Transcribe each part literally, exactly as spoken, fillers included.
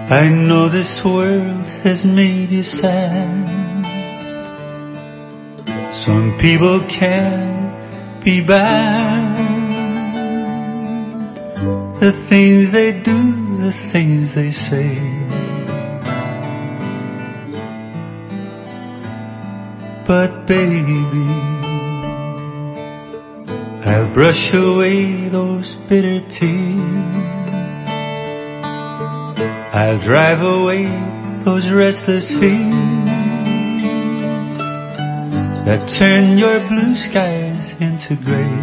I know this world has made you sad. Some people can be bad. The things they do, the things they say. But baby, I'll brush away those bitter tears. I'll drive away those restless fears that turn your blue skies into gray.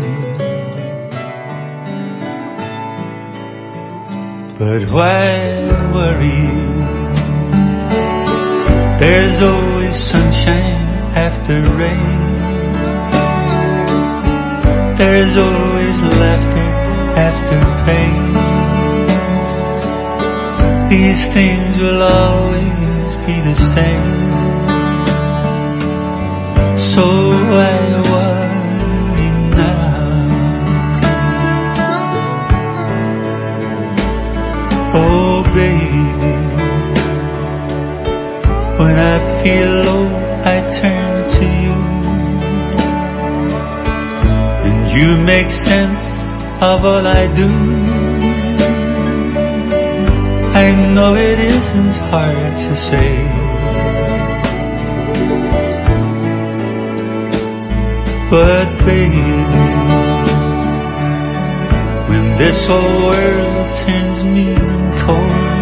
But why worry? There's always sunshine after rain. There's always laughter after pain. These things will always be the same. So why worry now? Oh baby, when I feel low I turn to you, and you make sense of all I do. I know it isn't hard to say, but baby, when this whole world turns mean and cold,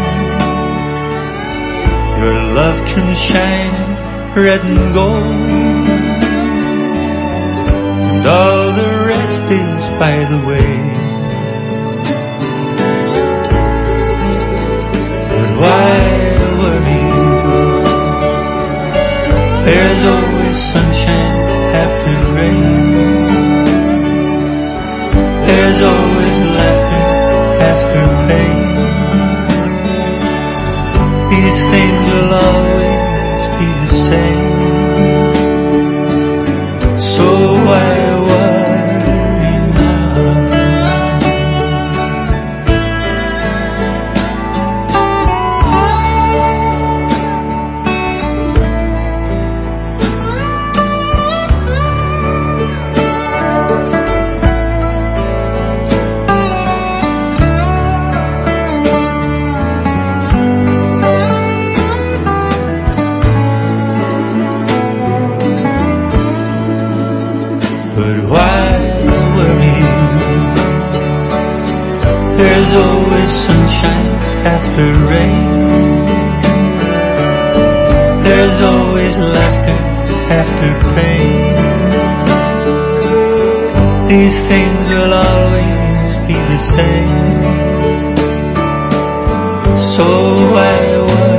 your love can shine red and gold, and all the rest is by the way. Why worry? There's always sunshine after rain. There's always laughter after pain. These things will always be the same. So why worry now? There's always sunshine after rain. There's always laughter after pain. These things will always be the same. So why worry?